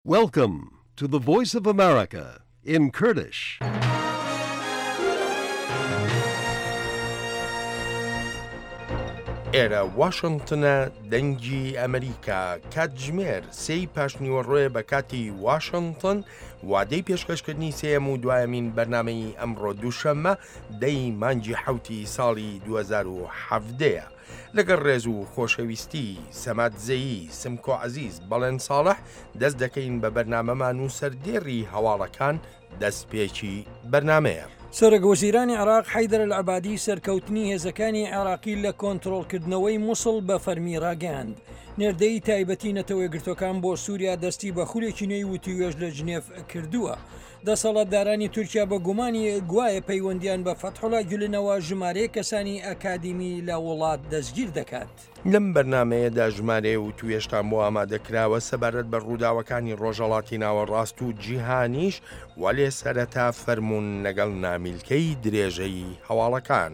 Welcome to the Voice of America in Kurdish. ئێرە واشنگتنە دەنگی ئەمریکا کاتژمێر سێی پاشنیوەڕۆیە بە کاتی واشنگتن وادەی پێشکەشکردنی سێەم و دوایەمین بەرنامەی ئەمڕۆ دووشەممە دەی مانگی حوتی ساڵی 2017 لەگەڵ ڕێز و خۆشەویستی سەمات زەیی سمکۆ عەزیز بەڵێن ساڵح دەست دەکەین بە بەرنامەمان و سەردێڕی هەواڵەکان دەستپێکی بەرنامەیە. سەرۆکوەزیرانی عێراق حەیدەر ئەلعەبادی سەرکەوتنی هێزەکانی عێراقی لە کۆنتڕۆڵکردنەوەی مووسڵ بە فەرمی ڕاگەاند. نێردەی تایبەتی نەتەوەیەگرتوەکان بۆ سووریا دەستی بە خولێکی نوێی وتیوێژ لە ژنێف کردووە. دەسەڵاتدارانی تورکیا بە گومانی گوایە پەیوەندیان بە فەتحوڵا گولنەوە ژمارەیە کەسانی ئەکادیمی لە وڵات دەستگیر دەکات. لەم بەرنمەیەدا ژمارە و توێشتان بۆ ئامادەکراوە سەبارەت بە ڕووداوەکانی ڕۆژهەڵاتی ناوەڕاست و جیهانیش وەلێ سەرەتا فەرموون لەگەڵ نامیلکەی درێژەی هەواڵەکان.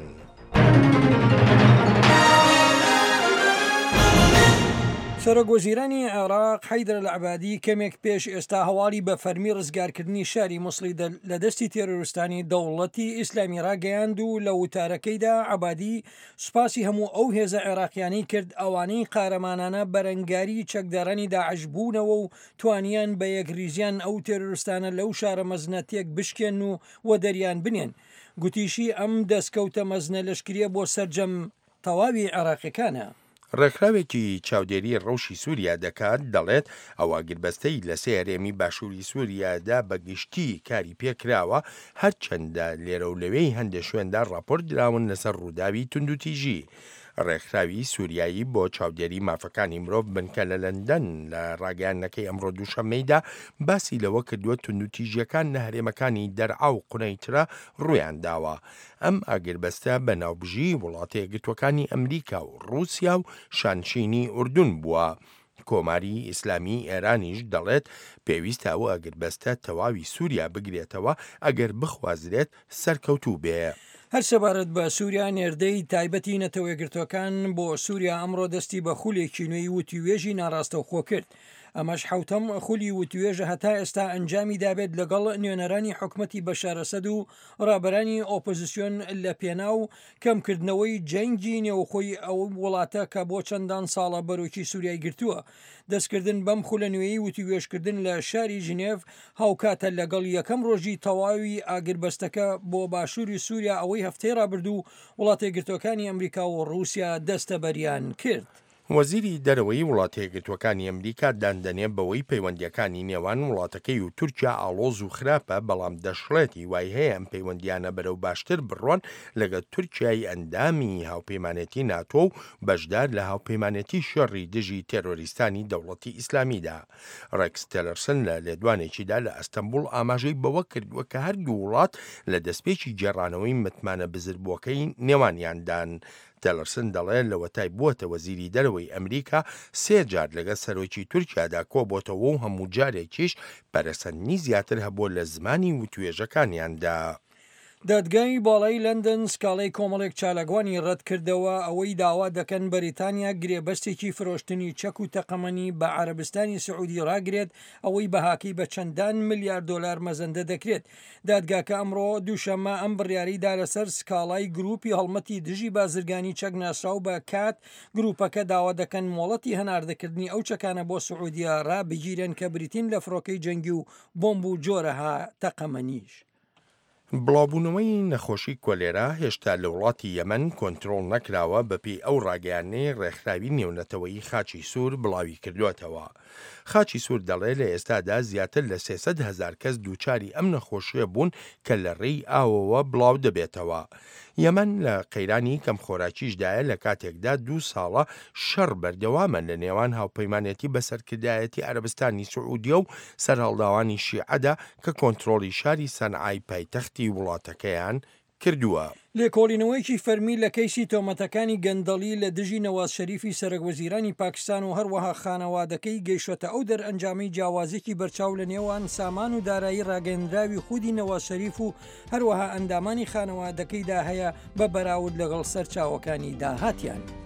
سەرۆکوەزیرانی عێراق حەیدەر ئەلعەبادی کەمێک پێش ئێستا هەواڵی بە فەرمی ڕزگارکردنی شاری مووسڵی لە دەستی تێرۆریستانی دەوڵەتی ئیسلامی ڕاگەیاند و لە وتارەکەیدا عەبادی سوپاسی هەموو ئەو هێزە عێراقیانەی کرد ئەوانەی قارەمانانە بەرەنگاری چەکدارانی داعش بوونەوە و توانیان بە یەکریزیان ئەو تێرۆریستانە لەو شارە مەزنەتێک بشکێن و وەدەریان بنێن. گوتیشی ئەم دەستکەوتە مەزنە لەشکریە بۆ سەرجەم تەواوی عێراقیەکانە. ڕێکخراوێکی چاودێری ڕەوشی سووریا دەکات دەڵێت ئەوە گربەستەی لە سێ هەرێمی باشووری سووریادا بەگشتی کاری پێکراوە هەرچەندە لێرە و لەوەی هەندێک شوێندا راپۆرت دراون لەسەر ڕووداوی توندوتیژی. ڕێکخراوی سووریایی بۆ چاودێری مافەکانی مرۆڤ بنکە لە لەندەن لە ڕاگەیانەکەی ئەمڕۆ دووشەممەیدا باسی لەوە کردووە توندوتیژیەکان لە هەرێمەکانی دەرعا و قونەیترە ڕوویان داوە. ئەم ئاگربەستە بە ناوبژی وڵاتە یەکگرتوەکانی ئەمریکا و رووسیا و شانشینی ئوردون بووە. کۆماری ئیسلامی ئێرانیش دەڵێت پێویستە ئەوە ئاگربەستە تەواوی سووریا بگرێتەوە ئەگەر بخوازرێت سەرکەوتوو بێ. هەر سەبارەت بە سووریا نێردەی تایبەتی نەتەوەیەگرتوەکان بۆ سووریا ئەمڕۆ دەستی بە خولێکی نوێی وتیوێژی ناڕاستەوخۆ کرد. ئەمەش حوتەم خولی وتیوێژە هەتا ئێستا ئەنجامی دابێت لەگەڵ نوێنەرانی حکومەتی بەشار ئەسەد و ڕابەرانی ئۆپۆزیسیۆن لە پێناو کەمکردنەوەی جەنگی نێوخۆی ئەو وڵاتە کە بۆ چەندان ساڵە بەرۆکی سووریای گرتووە. دەستکردن بەم خولە نوێی وتیوێژکردن لە شاری ژنێڤ هاوکاتە لەگەڵ یەکەم ڕۆژی تەواوی ئاگربەستەکە بۆ باشووری سووریا ئەوەی هەفتەی ڕابردوو وڵاتە یەکگرتوەکانی ئەمریکا و رووسیا دەستە بەریان کرد. وەزیری دەرەوەی وڵاتە یەکگرتوەکانی ئەمریکا دادەنێ بەوەی پەیوەندیەکانی نێوان وڵاتەکەی و تورکیا ئاڵۆز و خراپە بەڵام دەشڵێتی وای هەیە ئەم پەیوەندیانە بەرەو باشتر بڕۆن لەگەڵ تورکیای ئەندامی هاوپەیمانەتی ناتۆ و بەشدار لە هاوپەیمانەتی شەڕی دژی تێرۆریستانی دەوڵەتی ئیسلامیدا. ڕێکس تێلەرسن لە لێدوانێکیدا لە ئەستەمبول ئاماژەی بەوە کردووە کە هەردوو وڵات لە دەستپێکی جێڕانەوەی متمانە بزربووەکەی نێوانیاندان. تێلەرسن دەڵێت لەوەتای بووەتە وەزیری دەرەوەی ئەمریکا سێ جار لەگە سەرۆکی تورکیادا کۆبۆتەوە و هەموو جارێکیش پەرەسەندنی زیاتر هەبووە لە زمانی وتوێژەکانیاندا. دادگای باڵای لەندەن سکاڵەی کۆمەڵێک چالاگوانی ڕەت کردەوە ئەوەی داوا دەکەن بەریتانیا گرێبەستێکی فرۆشتنی چەک و تەقەمەنی بە عەرەبستانی سعودی ڕاگرێت ئەوەی بەهاکی بە چەندان ملیار دۆلار مەزەندە دەکرێت. دادگاکە ئەمڕۆ دووشەممە ئەم بڕیاریدا لەسەر سکاڵای گروپی هەڵمەتی دژی بازرگانی چەک ناسراو بە کات گروپەکە داوا دەکەن مۆڵەتی هەناردەکردنی ئەو چەکانە بۆ سعودیە ڕابگیرن کە بریتین لە فڕۆکەی جەنگی و بۆمب و جۆرەها تەقەمەنیش. بڵاوبوونەوەی نەخۆشی کۆلێرا هێشتا لە وڵاتی یەمەن کۆنتڕۆڵ نەکراوە بەپێی ئەو ڕاگەیانەی ڕێکخراوی نێونەتەوەیی خاچی سوور بڵاوی کردوێتەوە. خاچی سوور دەڵێ لە ئێستادا زیاتر لە 300,000 کەس دووچاری ئەم نەخۆشیە بوون کە لە ڕێی ئاوەوە بڵاو دەبێتەوە. یەمەن لە قەیرانی کەم خۆراکیشدایە لە کاتێکدا 2 ساڵە شەڕ بەردەوامە لە نێوان هاوپەیمانەتی بەسەرکردایەتی عەرەبستانی سعودیە و سەرهەڵداوانی شیعەدا کە کۆنتڕۆڵی شاری سەنعای پایتەختی وڵاتەکەیان کردووە. لێکۆڵینەوەیکی فەرمی لە کەیسی تۆمەتەکانی گەندەڵی لە دژی نەواز شەریفی سەرۆکوەزیرانی پاکستان و هەروەها خانەوادەکەی گەیشتە ئەو دەرئەنجامی جیاوازێکی بەرچاو لە نێوان سامان و دارایی ڕاگەندراوی خودی نەواز شەریف و هەروەها ئەندامانی خانەوادەکەیدا هەیە بە بەراورد لەگەڵ سەرچاوەکانی داهاتیان.